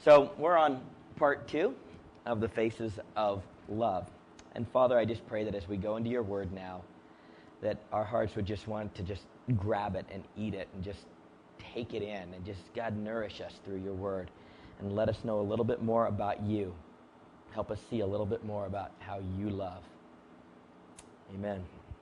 So we're on part 2 of the Faces of Love. And Father, I just pray that as we go into your word now, that our hearts would just want to just grab it and eat it and just take it in and just, God, nourish us through your word and let us know a little bit more about you. Help us see a little bit more about how you love. Amen.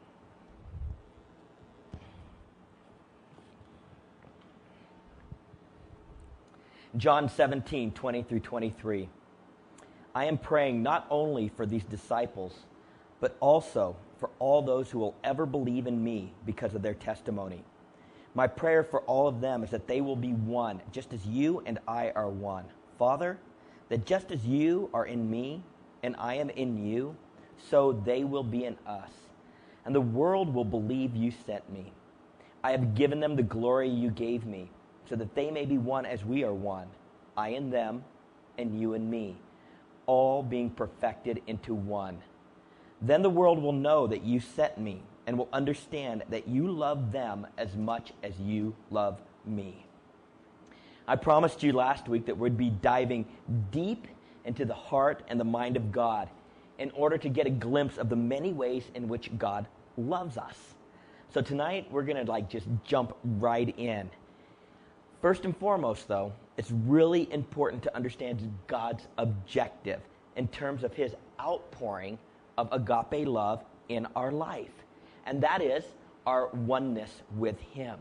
John 17:20 through 23. I am praying not only for these disciples, but also for all those who will ever believe in me because of their testimony. My prayer for all of them is that they will be one, just as you and I are one. Father, that just as you are in me and I am in you, so they will be in us. And the world will believe you sent me. I have given them the glory you gave me, so that they may be one as we are one, I in them and you in me, all being perfected into one. Then the world will know that you sent me and will understand that you love them as much as you love me. I promised you last week that we'd be diving deep into the heart and the mind of God in order to get a glimpse of the many ways in which God loves us. So tonight we're going to just jump right in. First and foremost, though, it's really important to understand God's objective in terms of his outpouring of agape love in our life. And that is our oneness with him.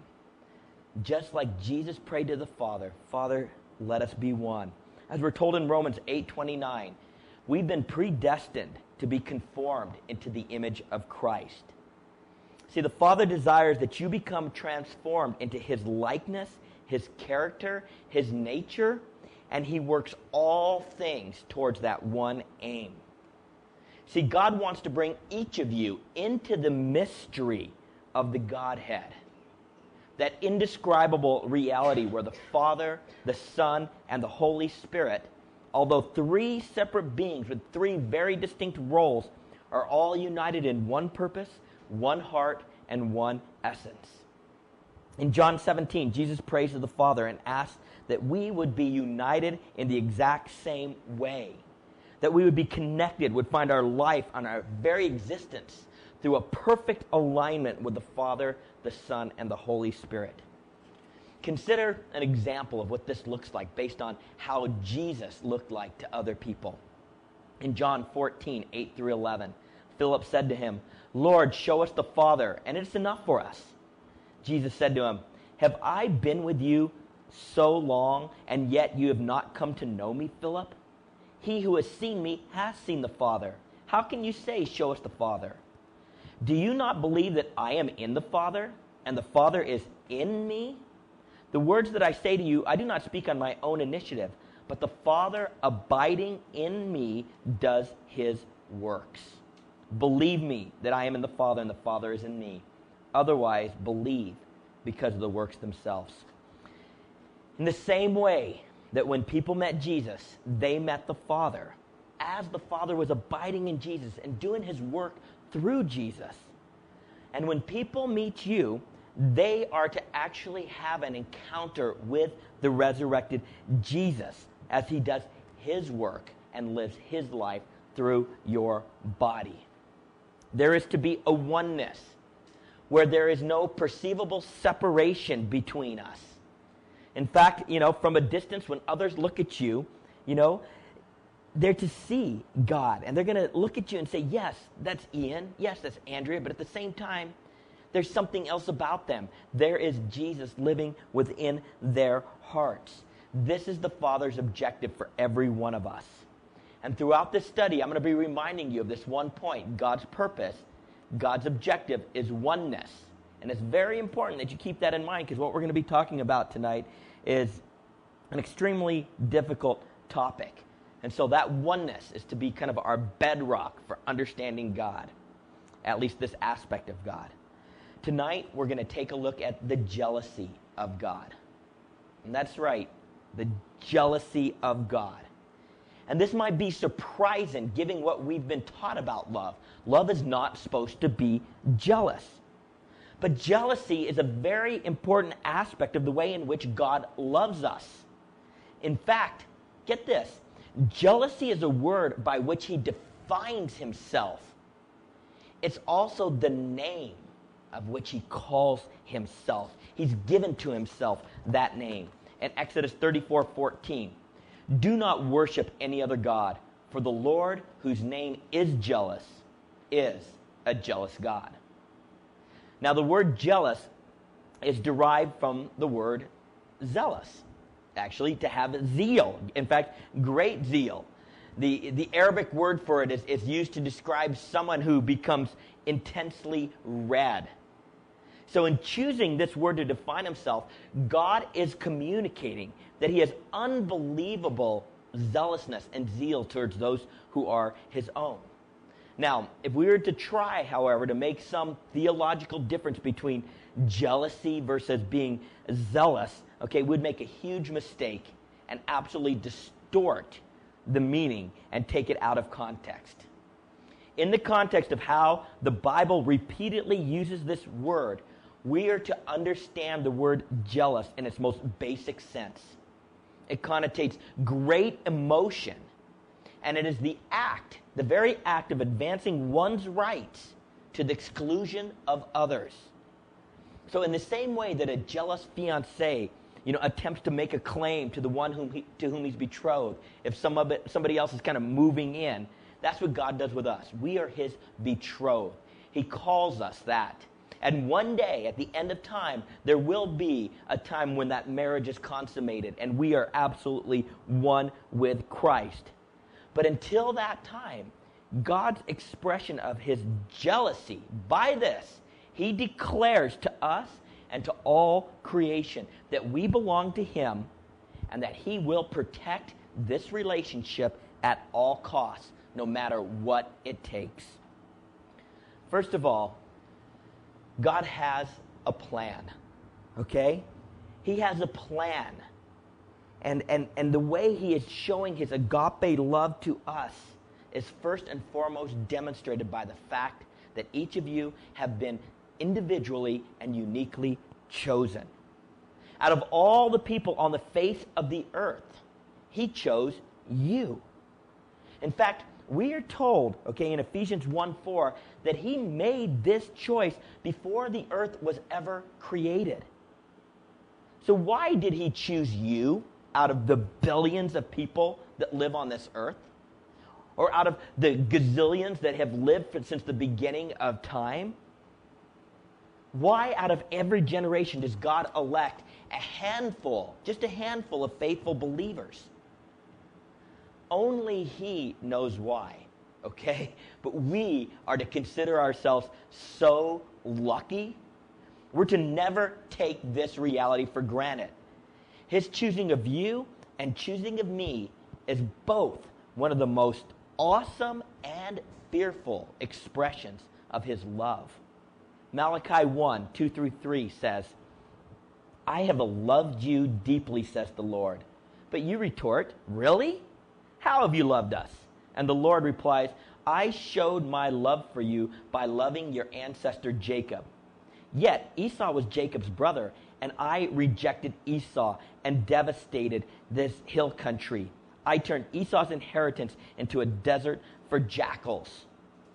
Just like Jesus prayed to the Father, Father, let us be one. As we're told in Romans 8:29, we've been predestined to be conformed into the image of Christ. See, the Father desires that you become transformed into his likeness, his character, his nature, and he works all things towards that one aim. See, God wants to bring each of you into the mystery of the Godhead, that indescribable reality where the Father, the Son, and the Holy Spirit, although three separate beings with three very distinct roles, are all united in one purpose, one heart, and one essence. In John 17, Jesus prays to the Father and asks that we would be united in the exact same way, that we would be connected, would find our life and our very existence through a perfect alignment with the Father, the Son, and the Holy Spirit. Consider an example of what this looks like based on how Jesus looked like to other people. In John 14:8 through 11, Philip said to him, Lord, show us the Father, and it's enough for us. Jesus said to him, have I been with you so long, and yet you have not come to know me, Philip? He who has seen me has seen the Father. How can you say, show us the Father? Do you not believe that I am in the Father, and the Father is in me? The words that I say to you, I do not speak on my own initiative, but the Father abiding in me does his works. Believe me that I am in the Father, and the Father is in me. Otherwise, believe because of the works themselves. In the same way that when people met Jesus, they met the Father, as the Father was abiding in Jesus and doing his work through Jesus. And when people meet you, they are to actually have an encounter with the resurrected Jesus as he does his work and lives his life through your body. There is to be a oneness where there is no perceivable separation between us. In fact, from a distance, when others look at you, they're to see God. And they're going to look at you and say, yes, that's Ian. Yes, that's Andrea. But at the same time, there's something else about them. There is Jesus living within their hearts. This is the Father's objective for every one of us. And throughout this study, I'm going to be reminding you of this one point. God's purpose, God's objective is oneness. And it's very important that you keep that in mind, because what we're going to be talking about tonight is an extremely difficult topic. And so that oneness is to be kind of our bedrock for understanding God, at least this aspect of God. Tonight, we're going to take a look at the jealousy of God. And that's right, the jealousy of God. And this might be surprising, given what we've been taught about love. Love is not supposed to be jealous. But jealousy is a very important aspect of the way in which God loves us. In fact, Get this. Jealousy is a word by which he defines himself. It's also the name of which he calls himself. He's given to himself that name. In Exodus 34:14, do not worship any other God, for the Lord, whose name is jealous, is a jealous God. Now, the word jealous is derived from the word zealous, actually, to have zeal. In fact, great zeal. The Arabic word for it is used to describe someone who becomes intensely red. So in choosing this word to define himself, God is communicating that he has unbelievable zealousness and zeal towards those who are his own. Now, if we were to try, however, to make some theological difference between jealousy versus being zealous, okay, we'd make a huge mistake and absolutely distort the meaning and take it out of context. In the context of how the Bible repeatedly uses this word, we are to understand the word jealous in its most basic sense. It connotates great emotion, and it is the very act of advancing one's rights to the exclusion of others. So in the same way that a jealous fiancé, attempts to make a claim to the one to whom he's betrothed, if somebody else is kind of moving in, that's what God does with us. We are his betrothed. He calls us that. And one day, at the end of time, there will be a time when that marriage is consummated and we are absolutely one with Christ. But until that time, God's expression of his jealousy, by this, he declares to us and to all creation that we belong to him and that he will protect this relationship at all costs, no matter what it takes. First of all, God has a plan, okay? He has a plan. And the way he is showing his agape love to us is first and foremost demonstrated by the fact that each of you have been individually and uniquely chosen. Out of all the people on the face of the earth, he chose you. In fact, we are told, okay, in Ephesians 1:4, that he made this choice before the earth was ever created. So why did he choose you out of the billions of people that live on this earth? Or out of the gazillions that have lived since the beginning of time? Why out of every generation does God elect just a handful of faithful believers? Only he knows why, okay? But we are to consider ourselves so lucky. We're to never take this reality for granted. His choosing of you and choosing of me is both one of the most awesome and fearful expressions of his love. Malachi 1:2-3 says, I have loved you deeply, says the Lord. But you retort, really? How have you loved us? And the Lord replies, I showed my love for you by loving your ancestor Jacob. Yet Esau was Jacob's brother, and I rejected Esau and devastated this hill country. I turned Esau's inheritance into a desert for jackals.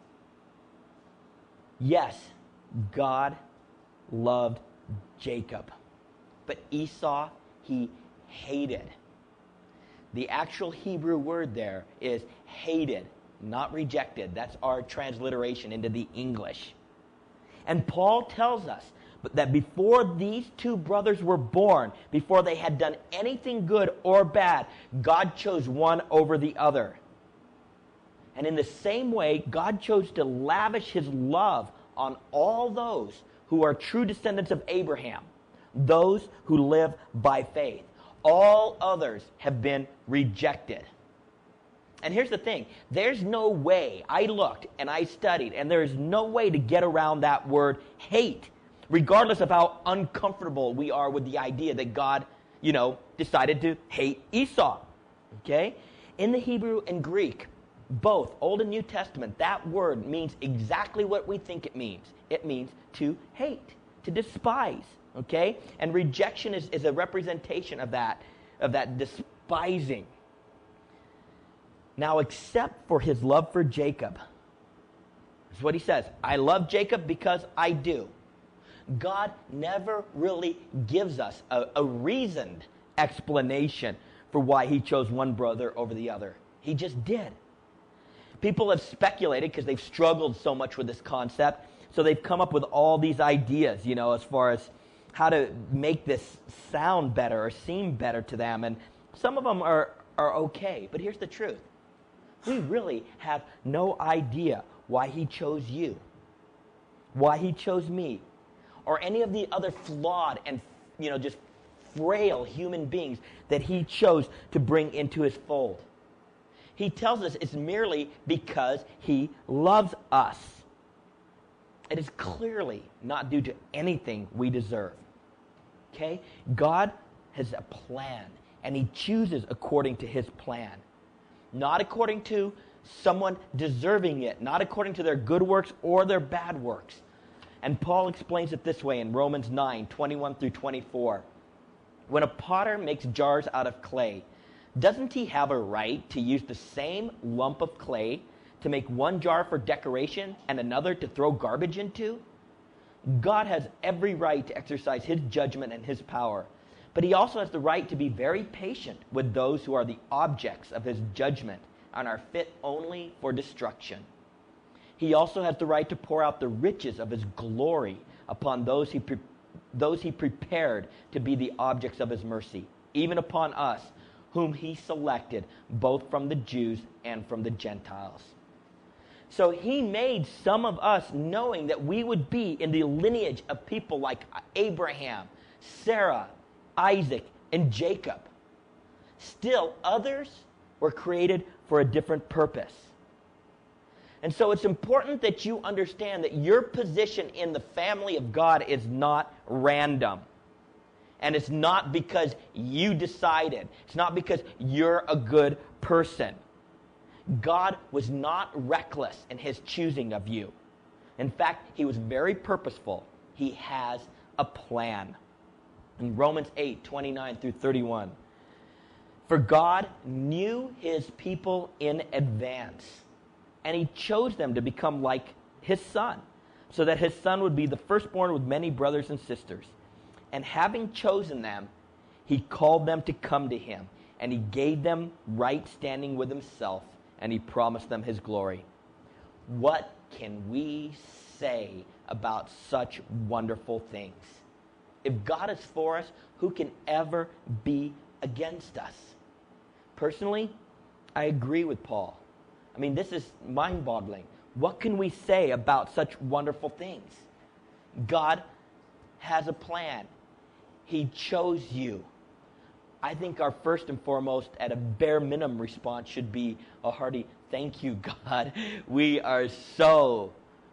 Yes, God loved Jacob, but Esau he hated. The actual Hebrew word there is hated, not rejected. That's our transliteration into the English. And Paul tells us that before these two brothers were born, before they had done anything good or bad, God chose one over the other. And in the same way, God chose to lavish his love on all those who are true descendants of Abraham, those who live by faith. All others have been rejected. And here's the thing. There's no way. I looked and I studied, and there is no way to get around that word hate, regardless of how uncomfortable we are with the idea that God, decided to hate Esau. Okay? In the Hebrew and Greek, both Old and New Testament, that word means exactly what we think it means. It means to hate, to despise. Okay? And rejection is a representation of that despising. Now, except for his love for Jacob, that's what he says. I love Jacob because I do. God never really gives us a reasoned explanation for why he chose one brother over the other. He just did. People have speculated because they've struggled so much with this concept, so they've come up with all these ideas, as far as how to make this sound better or seem better to them, and some of them are okay, but here's the truth. We really have no idea why he chose you, why he chose me, or any of the other flawed and, just frail human beings that he chose to bring into his fold. He tells us it's merely because he loves us. It is clearly not due to anything we deserve. Okay? God has a plan, and he chooses according to his plan. Not according to someone deserving it, not according to their good works or their bad works. And Paul explains it this way in Romans 9, 21 through 24. When a potter makes jars out of clay, doesn't he have a right to use the same lump of clay to make one jar for decoration and another to throw garbage into? God has every right to exercise his judgment and his power, but he also has the right to be very patient with those who are the objects of his judgment and are fit only for destruction. He also has the right to pour out the riches of his glory upon those he prepared to be the objects of his mercy, even upon us, whom he selected both from the Jews and from the Gentiles. So he made some of us knowing that we would be in the lineage of people like Abraham, Sarah, Isaac, and Jacob. Still, others were created for a different purpose. And so it's important that you understand that your position in the family of God is not random. And it's not because you decided. It's not because you're a good person. God was not reckless in his choosing of you. In fact, he was very purposeful. He has a plan. In Romans 8, 29 through 31, for God knew his people in advance, and he chose them to become like his son, so that his son would be the firstborn with many brothers and sisters. And having chosen them, he called them to come to him, and he gave them right standing with himself, and he promised them his glory. What can we say about such wonderful things? If God is for us, who can ever be against us? Personally, I agree with Paul. I mean, this is mind-boggling. What can we say about such wonderful things? God has a plan. He chose you. I think our first and foremost, at a bare minimum response, should be a hearty thank you, God. We are so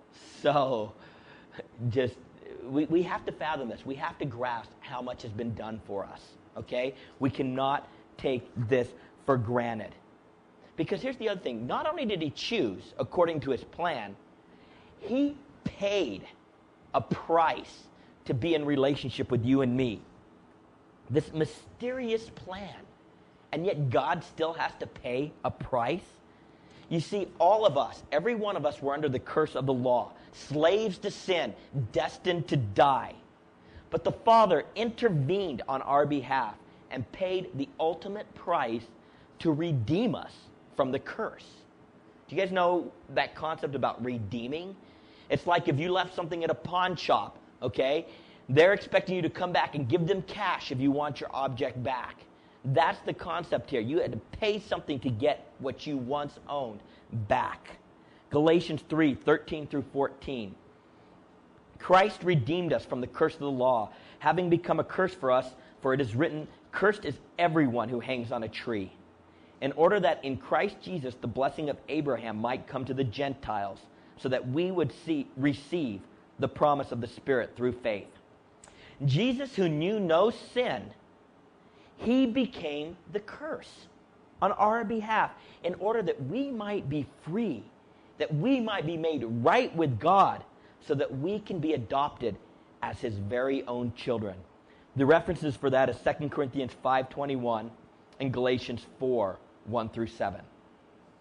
just, we have to fathom this. We have to grasp how much has been done for us, okay? We cannot take this for granted. Because here's the other thing. Not only did he choose according to his plan, he paid a price to be in relationship with you and me. This mysterious plan. And yet God still has to pay a price. You see, all of us, every one of us, were under the curse of the law, slaves to sin, destined to die. But the Father intervened on our behalf and paid the ultimate price to redeem us from the curse. Do you guys know that concept about redeeming? It's like if you left something at a pawn shop, okay? They're expecting you to come back and give them cash if you want your object back. That's the concept here. You had to pay something to get what you once owned back. Galatians 3, 13 through 14. Christ redeemed us from the curse of the law, having become a curse for us, for it is written, cursed is everyone who hangs on a tree, in order that in Christ Jesus the blessing of Abraham might come to the Gentiles, so that we would receive the promise of the Spirit through faith. Jesus, who knew no sin, he became the curse on our behalf in order that we might be free, that we might be made right with God, so that we can be adopted as his very own children. The references for that is 2 Corinthians 5:21 and Galatians 4, 1 through 7.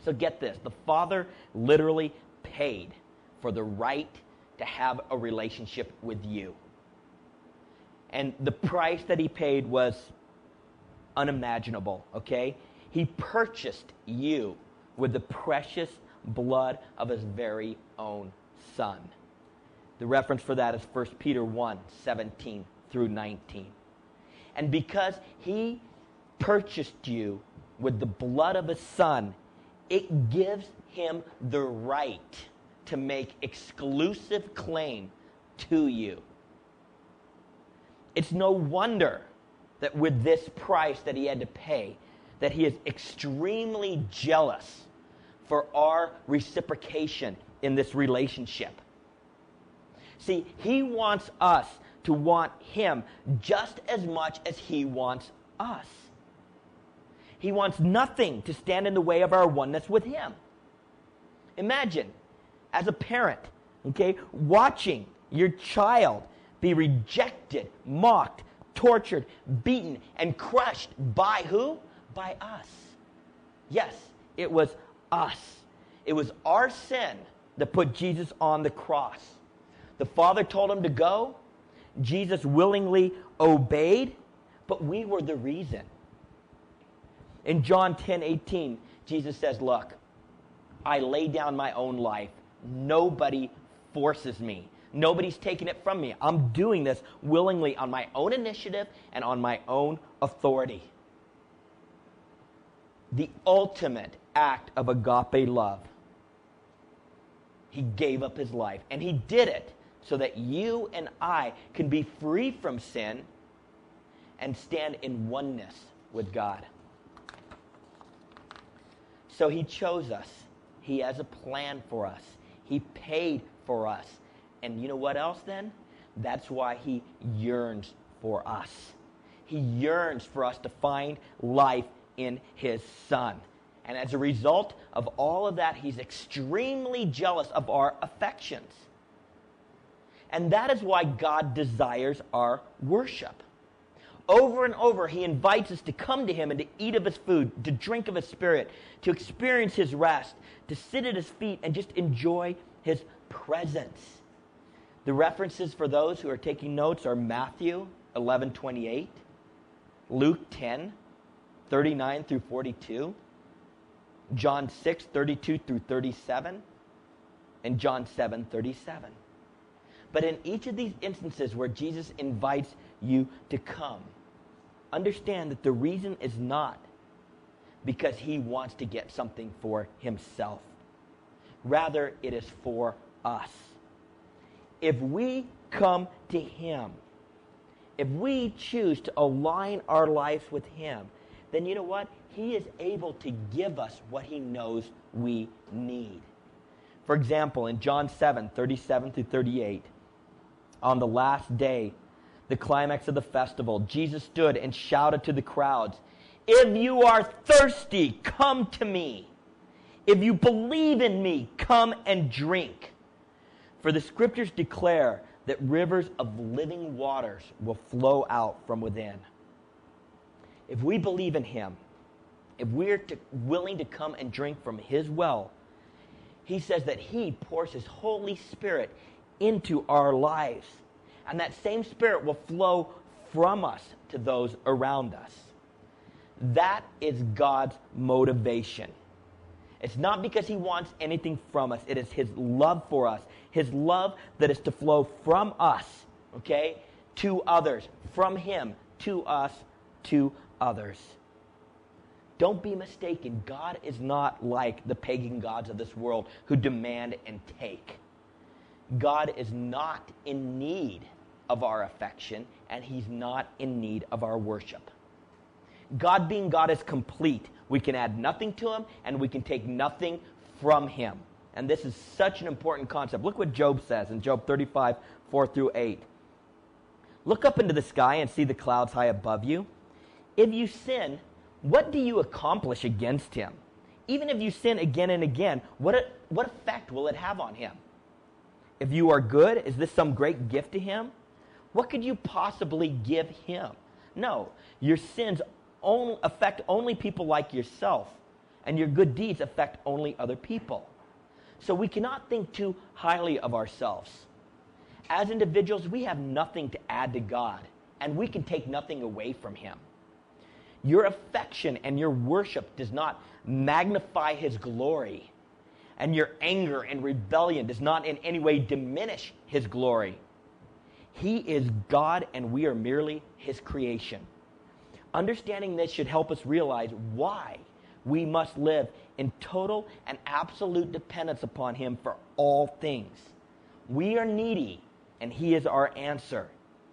So get this. The Father literally paid for the right to have a relationship with you. And the price that he paid was unimaginable, okay? He purchased you with the precious blood of his very own Son. The reference for that is 1 Peter 1, 17 through 19. And because he purchased you with the blood of his Son, it gives him the right to make exclusive claim to you. It's no wonder that with this price that he had to pay, that he is extremely jealous for our reciprocation in this relationship. See, he wants us to want him just as much as he wants us. He wants nothing to stand in the way of our oneness with him. Imagine, as a parent, okay, watching your child be rejected, mocked, tortured, beaten, and crushed by who? By us. Yes, it was us. It was our sin that put Jesus on the cross. The Father told him to go. Jesus willingly obeyed, but we were the reason. In John 10:18, Jesus says, look, I lay down my own life. Nobody forces me. Nobody's taking it from me. I'm doing this willingly on my own initiative and on my own authority. The ultimate act of agape love. He gave up his life, and he did it so that you and I can be free from sin and stand in oneness with God. So he chose us. He has a plan for us. He paid for us. And you know what else then? That's why he yearns for us. He yearns for us to find life in his Son. And as a result of all of that, he's extremely jealous of our affections. And that is why God desires our worship. Over and over, he invites us to come to him and to eat of his food, to drink of his Spirit, to experience his rest, to sit at his feet and just enjoy his presence. The references for those who are taking notes are Matthew 11:28, Luke 10:39 through 42, John 6:32 through 37, and John 7:37. But in each of these instances where Jesus invites you to come, understand that the reason is not because he wants to get something for himself. Rather, it is for us. If we come to him, if we choose to align our lives with him, then you know what? He is able to give us what he knows we need. For example, in John 7:37 through 38, on the last day, the climax of the festival, Jesus stood and shouted to the crowds, "If you are thirsty, come to me. If you believe in me, come and drink. For the scriptures declare that rivers of living waters will flow out from within." If we believe in him, if we're willing to come and drink from his well, he says that he pours his Holy Spirit into our lives. And that same Spirit will flow from us to those around us. That is God's motivation. It's not because he wants anything from us. It is his love for us. His love that is to flow from us, okay, to others. From him to us, to others. Don't be mistaken. God is not like the pagan gods of this world who demand and take. God is not in need of our affection, and he's not in need of our worship. God being God is complete. We can add nothing to him, and we can take nothing from him. And this is such an important concept. Look what Job says in Job 35, 4 through 8. Look up into the sky and see the clouds high above you. If you sin, what do you accomplish against him? Even if you sin again and again, what effect will it have on him? If you are good, is this some great gift to him? What could you possibly give him? No, your sins affect only people like yourself, and your good deeds affect only other people. So we cannot think too highly of ourselves. As individuals, we have nothing to add to God, and we can take nothing away from him. Your affection and your worship does not magnify his glory, and your anger and rebellion does not in any way diminish his glory. He is God, and we are merely his creation. Understanding this should help us realize why we must live in total and absolute dependence upon him for all things. We are needy, and he is our answer.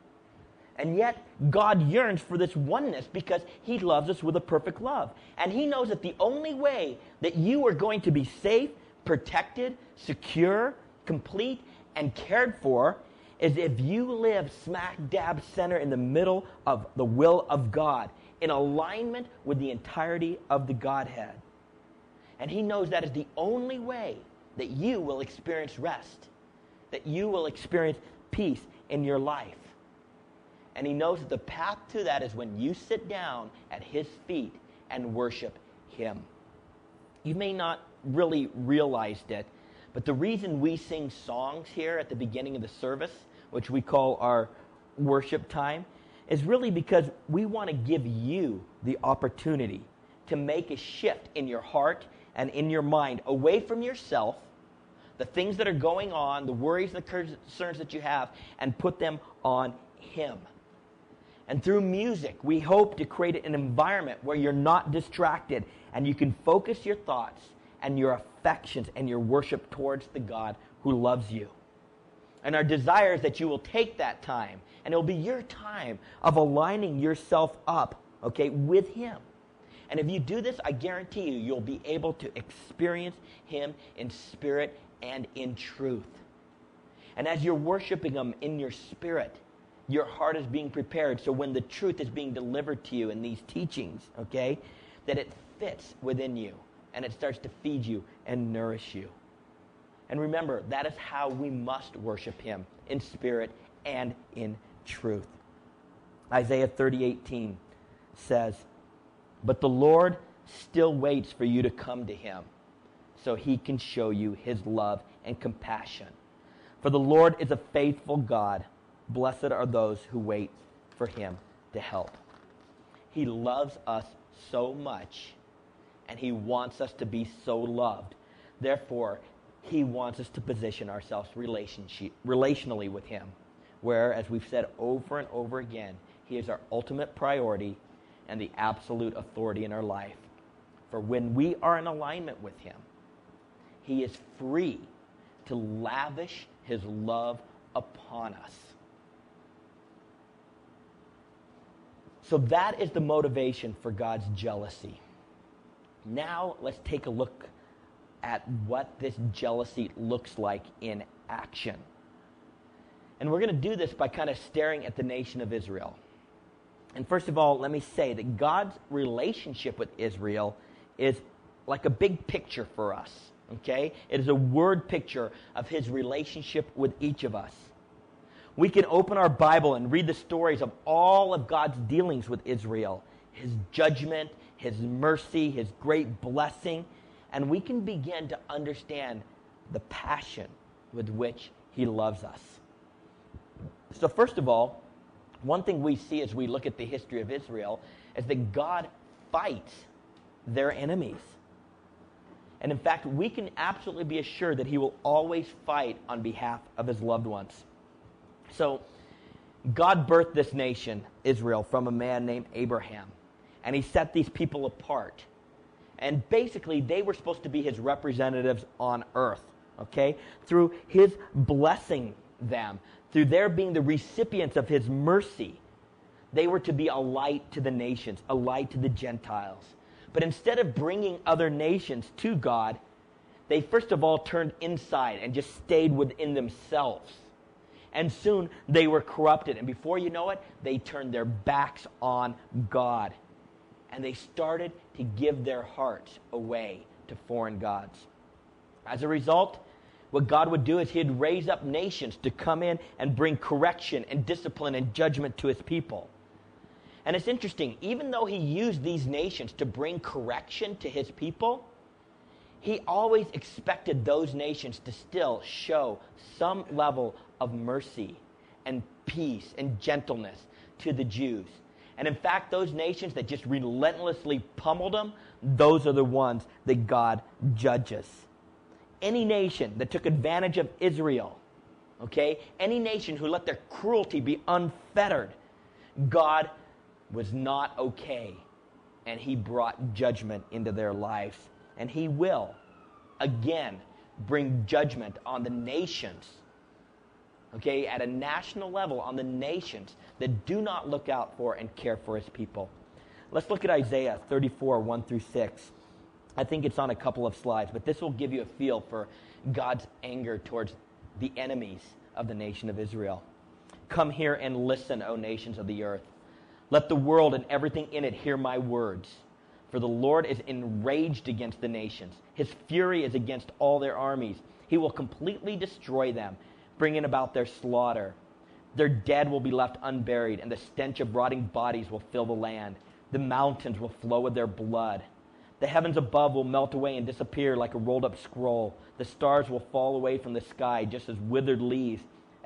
And yet, God yearns for this oneness because he loves us with a perfect love. And he knows that the only way that you are going to be safe, protected, secure, complete, and cared for is if you live smack dab center in the middle of the will of God, in alignment with the entirety of the Godhead. And he knows that is the only way that you will experience rest, that you will experience peace in your life. And he knows that the path to that is when you sit down at his feet and worship him. You may not really realize it, but the reason we sing songs here at the beginning of the service, which we call our worship time, is really because we want to give you the opportunity to make a shift in your heart and in your mind away from yourself, the things that are going on, the worries and the concerns that you have, and put them on him. And through music, we hope to create an environment where you're not distracted and you can focus your thoughts and your affections and your worship towards the God who loves you. And our desire is that you will take that time, and it will be your time of aligning yourself up, okay, with him. And if you do this, I guarantee you, you'll be able to experience him in spirit and in truth. And as you're worshiping him in your spirit, your heart is being prepared. So when the truth is being delivered to you in these teachings, okay, that it fits within you and it starts to feed you and nourish you. And remember, that is how we must worship him, in spirit and in truth. Isaiah 30:18 says, "But the Lord still waits for you to come to him, so he can show you his love and compassion. For the Lord is a faithful God. Blessed are those who wait for him to help." He loves us so much, and he wants us to be so loved. Therefore, he wants us to position ourselves relationally with him, where, as we've said over and over again, he is our ultimate priority and the absolute authority in our life. For when we are in alignment with him, he is free to lavish his love upon us. So that is the motivation for God's jealousy. Now let's take a look at what this jealousy looks like in action. And we're going to do this by kind of staring at the nation of Israel. And first of all, let me say that God's relationship with Israel is like a big picture for us, okay? It is a word picture of his relationship with each of us. We can open our Bible and read the stories of all of God's dealings with Israel, his judgment, his mercy, his great blessing, and we can begin to understand the passion with which he loves us. So first of all, one thing we see as we look at the history of Israel is that God fights their enemies. And in fact, we can absolutely be assured that he will always fight on behalf of his loved ones. So God birthed this nation, Israel, from a man named Abraham. And he set these people apart. And basically, they were supposed to be his representatives on earth, okay? Through his blessing them, through their being the recipients of his mercy, they were to be a light to the nations, a light to the Gentiles. But instead of bringing other nations to God, they first of all turned inside and just stayed within themselves. And soon they were corrupted. And before you know it, they turned their backs on God. And they started to give their hearts away to foreign gods. As a result, what God would do is he'd raise up nations to come in and bring correction and discipline and judgment to his people. And it's interesting, even though he used these nations to bring correction to his people, he always expected those nations to still show some level of mercy and peace and gentleness to the Jews. And in fact, those nations that just relentlessly pummeled them, those are the ones that God judges. Any nation that took advantage of Israel, okay, any nation who let their cruelty be unfettered, God was not okay. And he brought judgment into their lives. And he will, again, bring judgment on the nations, okay, at a national level, on the nations that do not look out for and care for his people. Let's look at Isaiah 34, 1 through 6. I think it's on a couple of slides, but this will give you a feel for God's anger towards the enemies of the nation of Israel. Come here and listen, O nations of the earth. Let the world and everything in it hear my words. For the Lord is enraged against the nations. His fury is against all their armies. He will completely destroy them, bringing about their slaughter. Their dead will be left unburied, and the stench of rotting bodies will fill the land. The mountains will flow with their blood. The heavens above will melt away and disappear like a rolled-up scroll. The stars will fall away from the sky just as withered leaves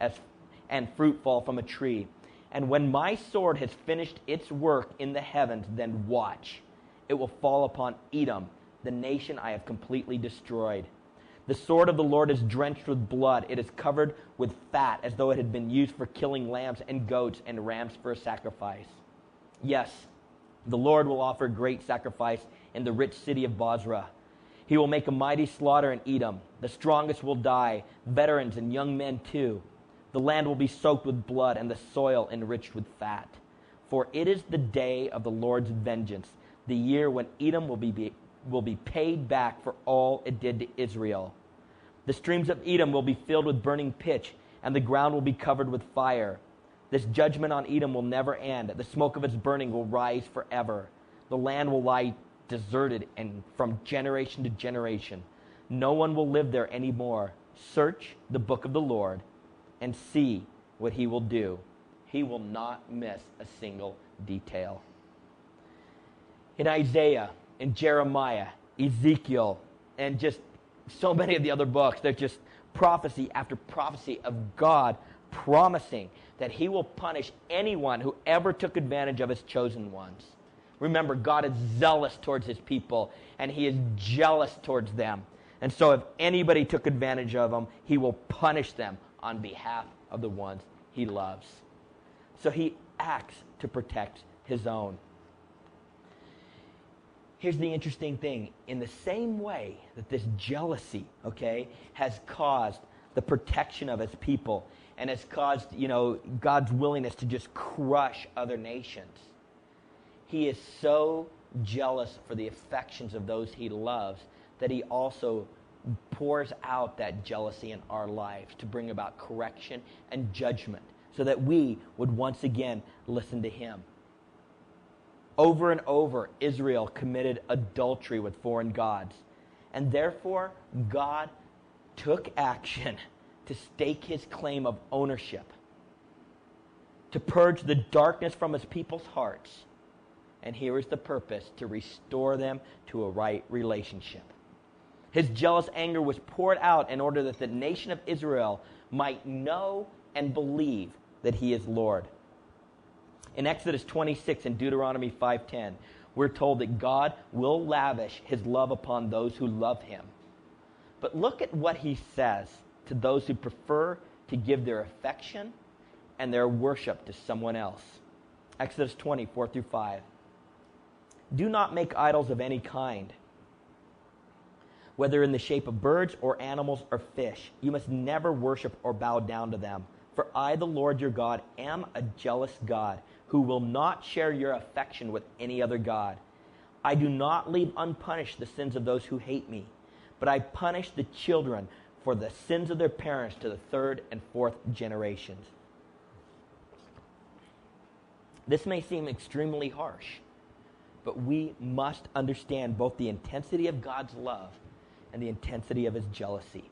and fruit fall from a tree. And when my sword has finished its work in the heavens, then watch. It will fall upon Edom, the nation I have completely destroyed. The sword of the Lord is drenched with blood. It is covered with fat, as though it had been used for killing lambs and goats and rams for a sacrifice. Yes, the Lord will offer great sacrifice in the rich city of Bozrah. He will make a mighty slaughter in Edom. The strongest will die, veterans and young men too. The land will be soaked with blood and the soil enriched with fat. For it is the day of the Lord's vengeance, the year when Edom will be paid back for all it did to Israel. The streams of Edom will be filled with burning pitch, and the ground will be covered with fire. This judgment on Edom will never end. The smoke of its burning will rise forever. The land will lie deserted and from generation to generation. No one will live there anymore. Search the book of the Lord and see what he will do. He will not miss a single detail. In Isaiah, in Jeremiah, Ezekiel, and just so many of the other books, there's just prophecy after prophecy of God promising that he will punish anyone who ever took advantage of his chosen ones. Remember, God is zealous towards his people, and he is jealous towards them. And so if anybody took advantage of them, he will punish them on behalf of the ones he loves. So he acts to protect his own. Here's the interesting thing. In the same way that this jealousy, okay, has caused the protection of his people and has caused, God's willingness to just crush other nations, he is so jealous for the affections of those he loves that he also pours out that jealousy in our lives to bring about correction and judgment so that we would once again listen to him. Over and over, Israel committed adultery with foreign gods. And therefore, God took action to stake his claim of ownership, to purge the darkness from his people's hearts. And here is the purpose: to restore them to a right relationship. His jealous anger was poured out in order that the nation of Israel might know and believe that he is Lord. In Exodus 26 and Deuteronomy 5:10, we're told that God will lavish his love upon those who love him. But look at what he says to those who prefer to give their affection and their worship to someone else. Exodus 20, 4 through 5. Do not make idols of any kind, whether in the shape of birds or animals or fish. You must never worship or bow down to them. For I, the Lord your God, am a jealous God, who will not share your affection with any other god. I do not leave unpunished the sins of those who hate me, but I punish the children for the sins of their parents to the third and fourth generations. This may seem extremely harsh, but we must understand both the intensity of God's love and the intensity of his jealousy.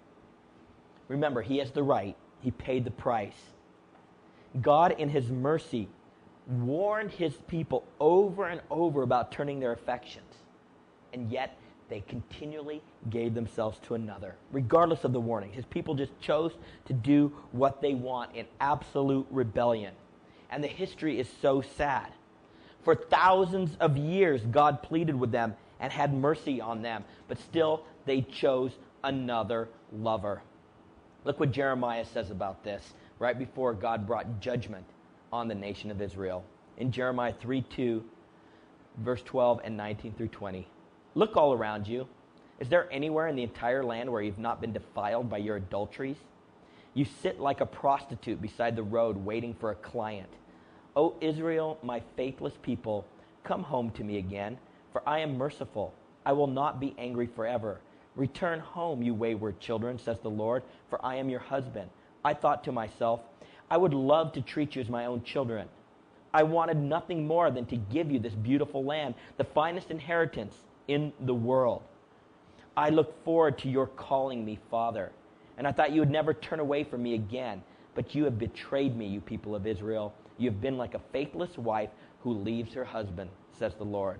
Remember, he has the right. He paid the price. God, in his mercy, warned his people over and over about turning their affections, and yet they continually gave themselves to another, regardless of the warning. His people just chose to do what they want in absolute rebellion. And the history is so sad. For thousands of years, God pleaded with them and had mercy on them, but still they chose another lover. Look what Jeremiah says about this right before God brought judgment on the nation of Israel. In Jeremiah 3:2, verse 12 and 19 through 20. Look all around you. Is there anywhere in the entire land where you've not been defiled by your adulteries? You sit like a prostitute beside the road waiting for a client. O Israel, my faithless people, come home to me again, for I am merciful. I will not be angry forever. Return home, you wayward children, says the Lord, for I am your husband. I thought to myself, I would love to treat you as my own children. I wanted nothing more than to give you this beautiful land, the finest inheritance in the world. I look forward to your calling me Father, and I thought you would never turn away from me again, but you have betrayed me, you people of Israel. You have been like a faithless wife who leaves her husband, says the Lord.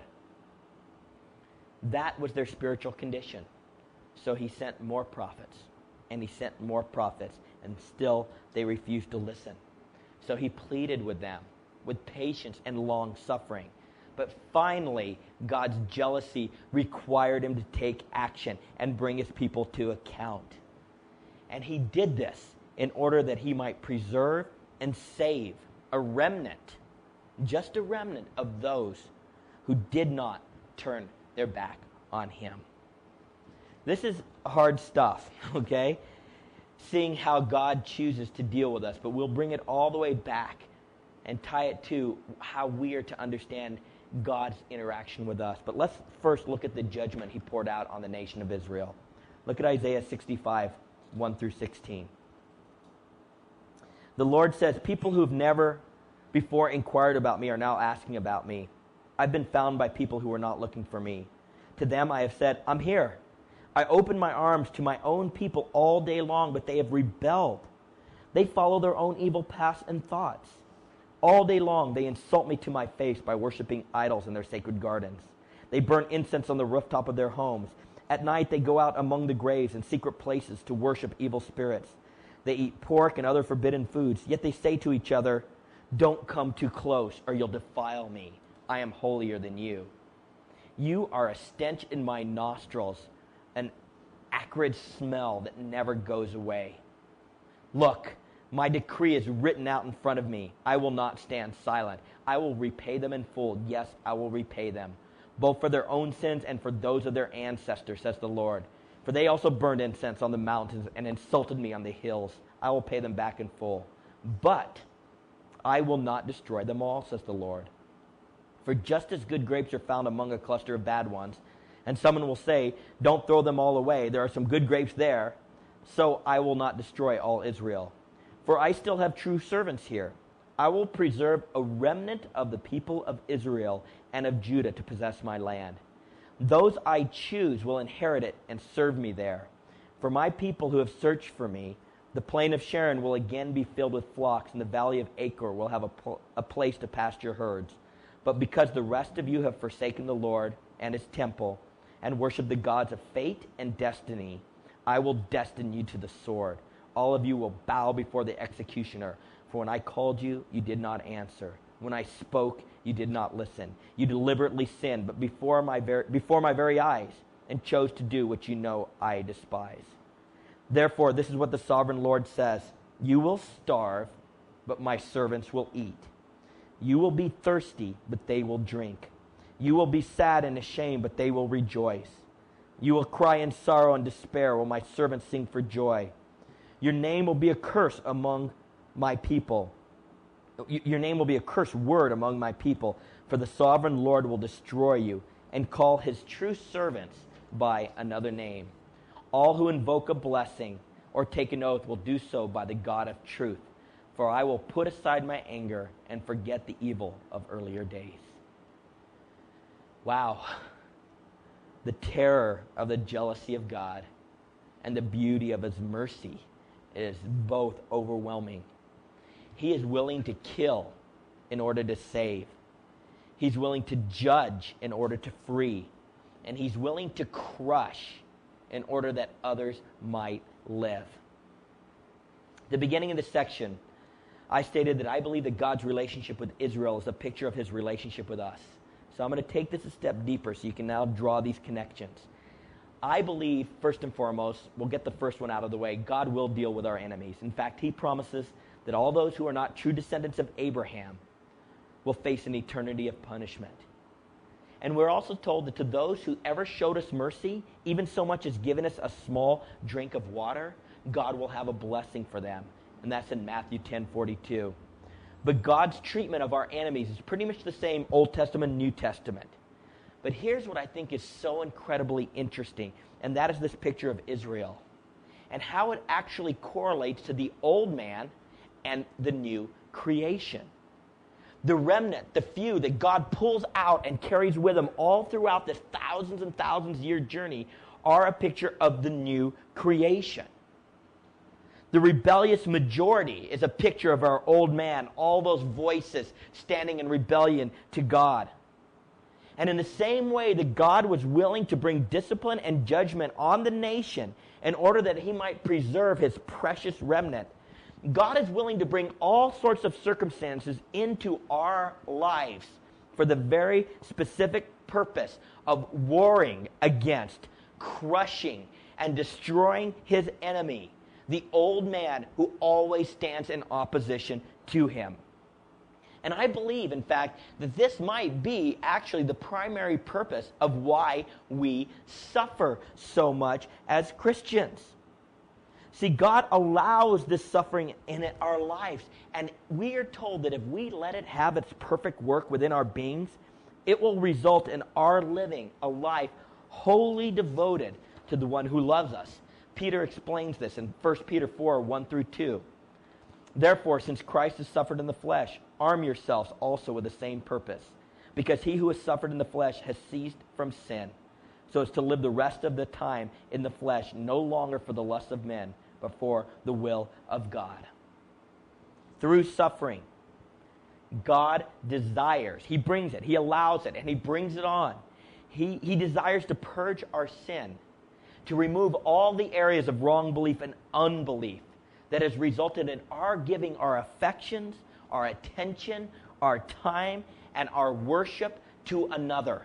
That was their spiritual condition. So he sent more prophets, and he sent more prophets, and still they refused to listen. So he pleaded with them with patience and long suffering. But finally, God's jealousy required him to take action and bring his people to account. And he did this in order that he might preserve and save a remnant, just a remnant of those who did not turn their back on him. This is hard stuff, okay? Seeing how God chooses to deal with us, but we'll bring it all the way back and tie it to how we are to understand God's interaction with us. But let's first look at the judgment he poured out on the nation of Israel. Look at Isaiah 65, 1 through 16. The Lord says, people who've never before inquired about me are now asking about me. I've been found by people who were not looking for me. To them I have said, I'm here. I open my arms to my own people all day long, but they have rebelled. They follow their own evil paths and thoughts. All day long they insult me to my face by worshiping idols in their sacred gardens. They burn incense on the rooftop of their homes. At night they go out among the graves and secret places to worship evil spirits. They eat pork and other forbidden foods, yet they say to each other, don't come too close or you'll defile me. I am holier than you. You are a stench in my nostrils, an acrid smell that never goes away. Look, my decree is written out in front of me. I will not stand silent. I will repay them in full. Yes, I will repay them, both for their own sins and for those of their ancestors, says the Lord. For they also burned incense on the mountains and insulted me on the hills. I will pay them back in full. But I will not destroy them all, says the Lord. For just as good grapes are found among a cluster of bad ones, and someone will say, don't throw them all away, there are some good grapes there, so I will not destroy all Israel. For I still have true servants here. I will preserve a remnant of the people of Israel and of Judah to possess my land. Those I choose will inherit it and serve me there. For my people who have searched for me, the plain of Sharon will again be filled with flocks, and the valley of Achor will have a place to pasture herds. But because the rest of you have forsaken the Lord and his temple, and worship the gods of fate and destiny, I will destine you to the sword. All of you will bow before the executioner. For when I called you, you did not answer. When I spoke, you did not listen. You deliberately sinned, but before my very eyes, and chose to do what you know I despise. Therefore, this is what the sovereign Lord says. You will starve, but my servants will eat. You will be thirsty, but they will drink. You will be sad and ashamed, but they will rejoice. You will cry in sorrow and despair while my servants sing for joy. Your name will be a curse among my people. Your name will be a cursed word among my people, for the sovereign Lord will destroy you and call his true servants by another name. All who invoke a blessing or take an oath will do so by the God of truth, for I will put aside my anger and forget the evil of earlier days. Wow. The terror of the jealousy of God and the beauty of his mercy is both overwhelming. He is willing to kill in order to save. He's willing to judge in order to free. And he's willing to crush in order that others might live. At the beginning of this section, I stated that I believe that God's relationship with Israel is a picture of his relationship with us. So I'm going to take this a step deeper so you can now draw these connections. I believe, first and foremost, we'll get the first one out of the way, God will deal with our enemies. In fact, he promises that all those who are not true descendants of Abraham will face an eternity of punishment. And we're also told that to those who ever showed us mercy, even so much as given us a small drink of water, God will have a blessing for them. And that's in Matthew 10:42. But God's treatment of our enemies is pretty much the same Old Testament, New Testament. But here's what I think is so incredibly interesting, and that is this picture of Israel and how it actually correlates to the old man and the new creation. The remnant, the few that God pulls out and carries with him all throughout this thousands and thousands year journey are a picture of the new creation. The rebellious majority is a picture of our old man, all those voices standing in rebellion to God. And in the same way that God was willing to bring discipline and judgment on the nation in order that he might preserve his precious remnant, God is willing to bring all sorts of circumstances into our lives for the very specific purpose of warring against, crushing, and destroying his enemy, the old man who always stands in opposition to him. And I believe, in fact, that this might be actually the primary purpose of why we suffer so much as Christians. See, God allows this suffering in our lives, and we are told that if we let it have its perfect work within our beings, it will result in our living a life wholly devoted to the one who loves us. Peter explains this in 1 Peter 4:1-2. Therefore, since Christ has suffered in the flesh, arm yourselves also with the same purpose, because he who has suffered in the flesh has ceased from sin, so as to live the rest of the time in the flesh, no longer for the lusts of men, but for the will of God. Through suffering, God desires, he brings it, he allows it, and he brings it on. He desires to purge our sin, to remove all the areas of wrong belief and unbelief that has resulted in our giving our affections, our attention, our time, and our worship to another.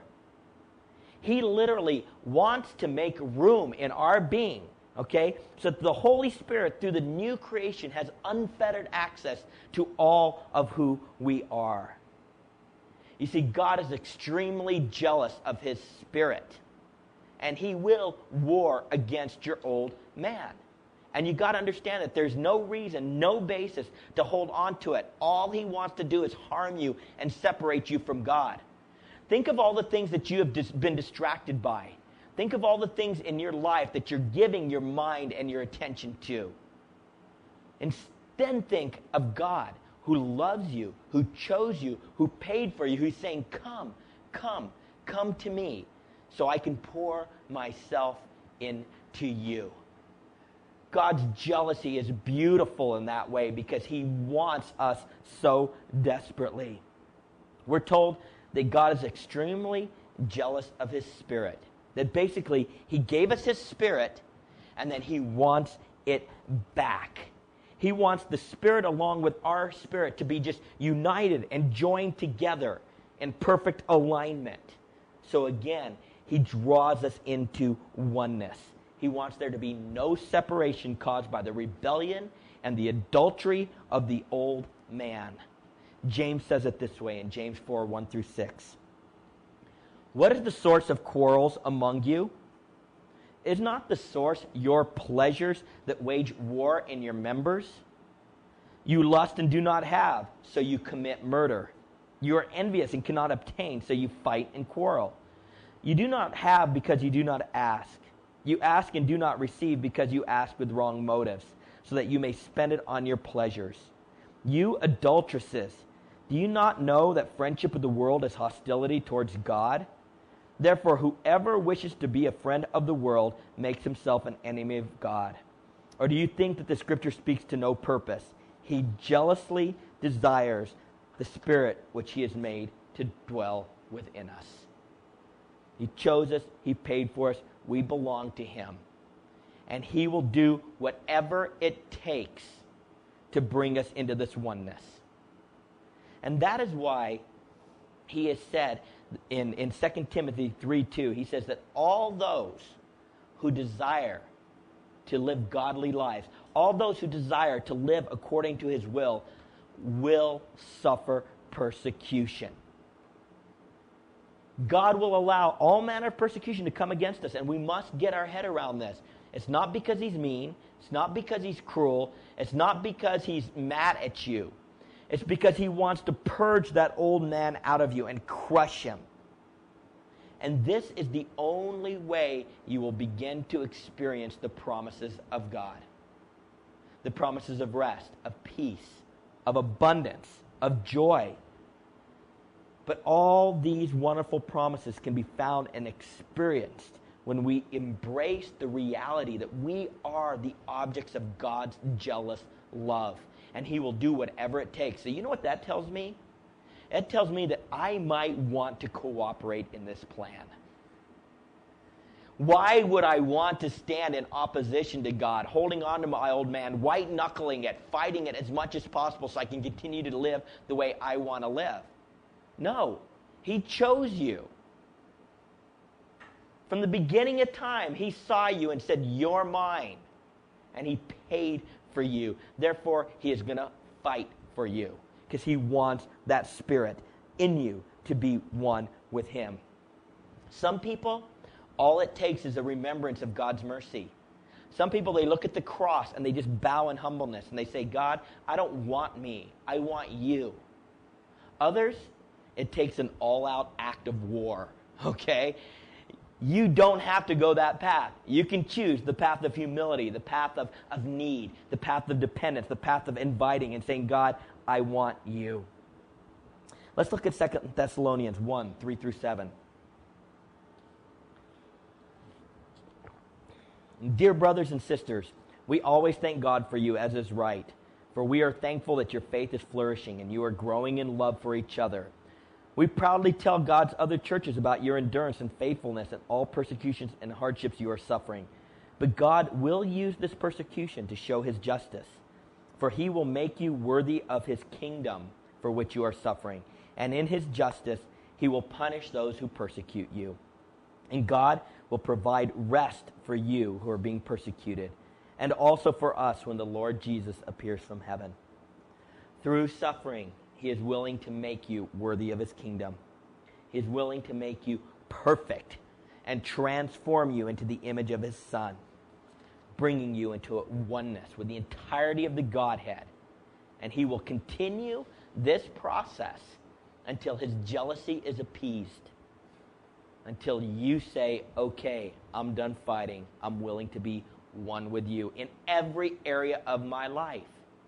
He literally wants to make room in our being, okay, so that the Holy Spirit, through the new creation, has unfettered access to all of who we are. You see, God is extremely jealous of his Spirit, and he will war against your old man. And you got to understand that there's no reason, no basis to hold on to it. All he wants to do is harm you and separate you from God. Think of all the things that you have been distracted by. Think of all the things in your life that you're giving your mind and your attention to. And then think of God who loves you, who chose you, who paid for you, who's saying, come, come, come to me so I can pour myself into you. God's jealousy is beautiful in that way because he wants us so desperately. We're told that God is extremely jealous of his Spirit. That basically he gave us his Spirit and then he wants it back. He wants the Spirit along with our spirit to be just united and joined together in perfect alignment. So again, he draws us into oneness. He wants there to be no separation caused by the rebellion and the adultery of the old man. James says it this way in James 4:1-6. What is the source of quarrels among you? Is not the source your pleasures that wage war in your members? You lust and do not have, so you commit murder. You are envious and cannot obtain, so you fight and quarrel. You do not have because you do not ask. You ask and do not receive because you ask with wrong motives, so that you may spend it on your pleasures. You adulteresses, do you not know that friendship with the world is hostility towards God? Therefore, whoever wishes to be a friend of the world makes himself an enemy of God. Or do you think that the Scripture speaks to no purpose? He jealously desires the Spirit which he has made to dwell within us. He chose us. He paid for us. We belong to him. And he will do whatever it takes to bring us into this oneness. And that is why he has said in 2 Timothy 3:2, he says that all those who desire to live godly lives, all those who desire to live according to his will suffer persecution. God will allow all manner of persecution to come against us, and we must get our head around this. It's not because he's mean. It's not because he's cruel. It's not because he's mad at you. It's because he wants to purge that old man out of you and crush him. And this is the only way you will begin to experience the promises of God. The promises of rest, of peace, of abundance, of joy. But all these wonderful promises can be found and experienced when we embrace the reality that we are the objects of God's jealous love. And he will do whatever it takes. So you know what that tells me? It tells me that I might want to cooperate in this plan. Why would I want to stand in opposition to God, holding on to my old man, white-knuckling it, fighting it as much as possible so I can continue to live the way I want to live? No, he chose you. From the beginning of time, he saw you and said, "You're mine." And he paid for you. Therefore, he is going to fight for you because he wants that Spirit in you to be one with him. Some people, all it takes is a remembrance of God's mercy. Some people, they look at the cross and they just bow in humbleness and they say, "God, I don't want me. I want you." Others, it takes an all-out act of war, okay? You don't have to go that path. You can choose the path of humility, the path of need, the path of dependence, the path of inviting and saying, "God, I want you." Let's look at 2 Thessalonians 1, 3 through 7. Dear brothers and sisters, we always thank God for you, as is right. For we are thankful that your faith is flourishing and you are growing in love for each other. We proudly tell God's other churches about your endurance and faithfulness and all persecutions and hardships you are suffering. But God will use this persecution to show his justice. For he will make you worthy of his kingdom for which you are suffering. And in his justice, he will punish those who persecute you. And God will provide rest for you who are being persecuted, and also for us when the Lord Jesus appears from heaven. Through suffering, he is willing to make you worthy of his kingdom. He is willing to make you perfect and transform you into the image of his Son, bringing you into a oneness with the entirety of the Godhead. And he will continue this process until his jealousy is appeased, until you say, "Okay, I'm done fighting. I'm willing to be one with you in every area of my life."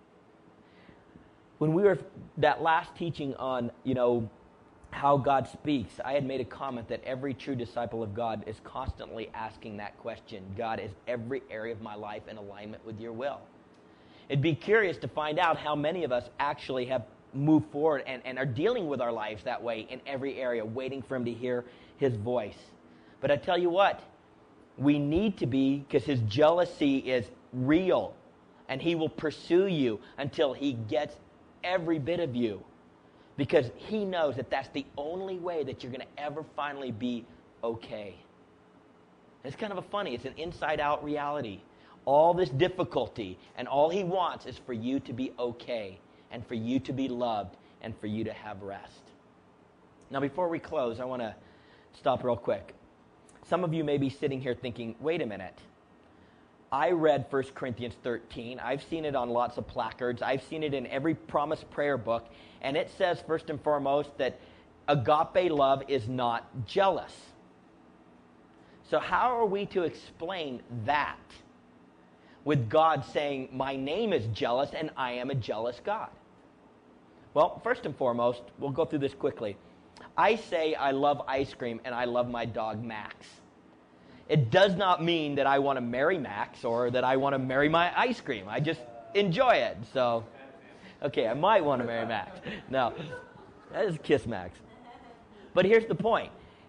When we were that last teaching on, how God speaks, I had made a comment that every true disciple of God is constantly asking that question. God, is every area of my life in alignment with your will? It'd be curious to find out how many of us actually have moved forward and are dealing with our lives that way in every area, waiting for him to hear his voice. But I tell you what, we need to be, because his jealousy is real, and he will pursue you until he gets every bit of you, because he knows that that's the only way that you're going to ever finally be okay. It's kind of it's an inside-out reality. All this difficulty, and all he wants is for you to be okay, and for you to be loved, and for you to have rest. Now, before we close, I want to stop real quick. Some of you may be sitting here thinking, wait a minute. I read 1 Corinthians 13. I've seen it on lots of placards. I've seen it in every promised prayer book. And it says, first and foremost, that agape love is not jealous. So how are we to explain that with God saying, "My name is jealous and I am a jealous God"? Well, first and foremost, we'll go through this quickly. I say I love ice cream and I love my dog Max. It does not mean that I want to marry Max or that I want to marry my ice cream. I just enjoy it. So Okay, I might want to marry Max. No, that is kiss Max. But here's the point.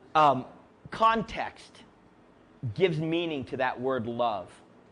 Context gives meaning to that word love.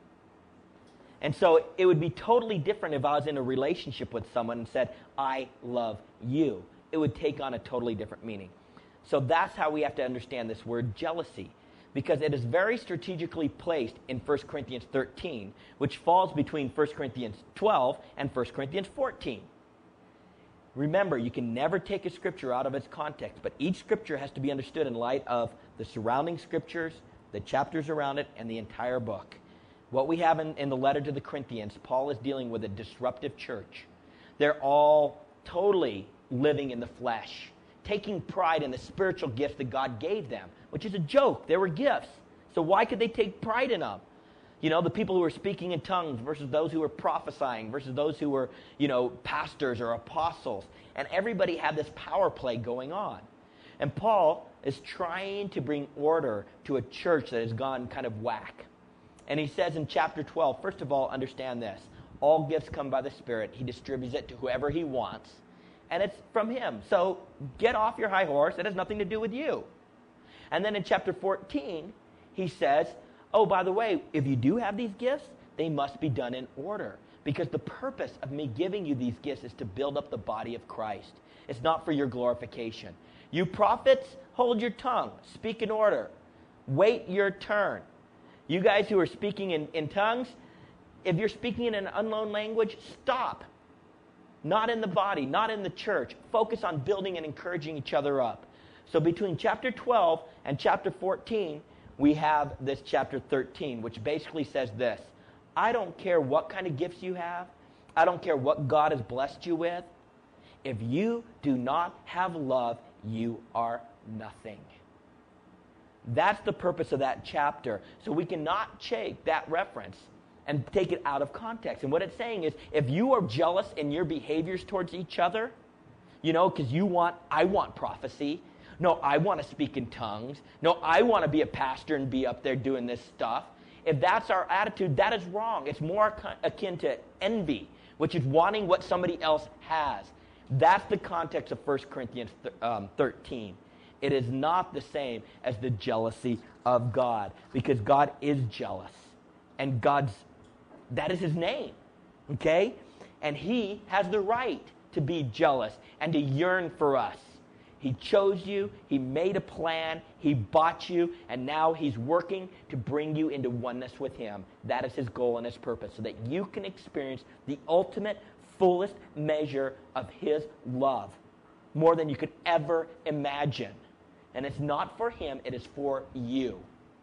And so it would be totally different if I was in a relationship with someone and said, I love you. It would take on a totally different meaning. So that's how we have to understand this word jealousy, because it is very strategically placed in 1 Corinthians 13, which falls between 1 Corinthians 12 and 1 Corinthians 14. Remember, you can never take a scripture out of its context, but each scripture has to be understood in light of the surrounding scriptures, the chapters around it, and the entire book. What we have in the letter to the Corinthians, Paul is dealing with a disruptive church. They're all totally living in the flesh, taking pride in the spiritual gifts that God gave them, which is a joke. They were gifts. So why could they take pride in them? You know, the people who were speaking in tongues versus those who were prophesying versus those who were, pastors or apostles. And everybody had this power play going on. And Paul is trying to bring order to a church that has gone kind of whack. And he says in chapter 12, first of all, understand this. All gifts come by the Spirit. He distributes it to whoever he wants. And it's from him. So get off your high horse. It has nothing to do with you. And then in chapter 14, he says, oh, by the way, if you do have these gifts, they must be done in order. Because the purpose of me giving you these gifts is to build up the body of Christ. It's not for your glorification. You prophets, hold your tongue. Speak in order. Wait your turn. You guys who are speaking in tongues, if you're speaking in an unknown language, stop. Not in the body, not in the church. Focus on building and encouraging each other up. So between chapter 12 and chapter 14, we have this chapter 13, which basically says this. I don't care what kind of gifts you have. I don't care what God has blessed you with. If you do not have love, you are nothing. That's the purpose of that chapter. So we cannot take that reference and take it out of context. And what it's saying is, if you are jealous in your behaviors towards each other, because I want prophecy. No, I want to speak in tongues. No, I want to be a pastor and be up there doing this stuff. If that's our attitude, that is wrong. It's more akin to envy, which is wanting what somebody else has. That's the context of 1 Corinthians 13. It is not the same as the jealousy of God, because God is jealous. And that is his name, okay? And he has the right to be jealous and to yearn for us. He chose you, he made a plan, he bought you, and now he's working to bring you into oneness with him. That is his goal and his purpose, so that you can experience the ultimate, fullest measure of his love, more than you could ever imagine. And it's not for him, it is for you.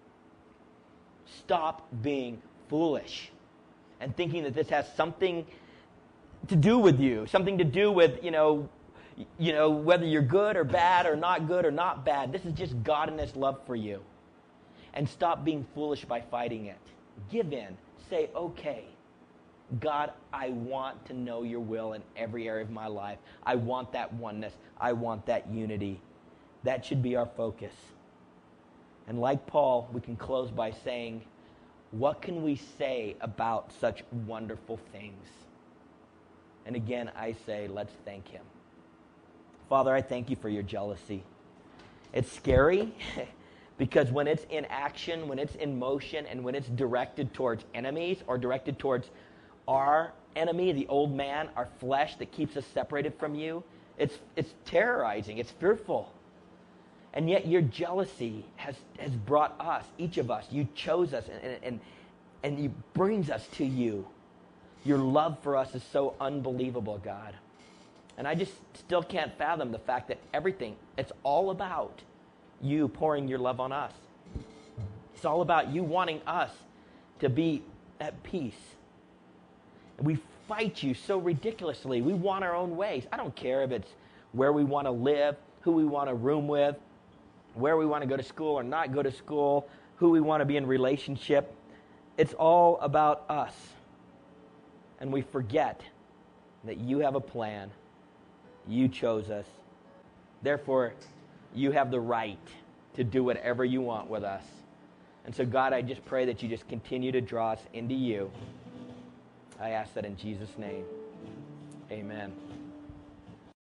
Stop being foolish and thinking that this has something to do with you, something to do with, whether you're good or bad or not bad. This is just God and his love for you. And stop being foolish by fighting it. Give in. Say, okay, God, I want to know your will in every area of my life. I want that oneness. I want that unity. That should be our focus. And like Paul, we can close by saying, what can we say about such wonderful things? And again, I say, let's thank him. Father, I thank you for your jealousy. It's scary because when it's in action, when it's in motion, and when it's directed towards enemies or directed towards our enemy, the old man, our flesh that keeps us separated from you, it's terrorizing, it's fearful. And yet your jealousy has brought us, each of us, you chose us, and it brings us to you. Your love for us is so unbelievable, God. And I just still can't fathom the fact that it's all about you pouring your love on us. It's all about you wanting us to be at peace. And we fight you so ridiculously. We want our own ways. I don't care if it's where we want to live, who we want to room with, where we want to go to school or not go to school, who we want to be in relationship. It's all about us. And we forget that you have a plan. You chose us. Therefore, you have the right to do whatever you want with us. And so, God, I just pray that you just continue to draw us into you. I ask that in Jesus' name. Amen.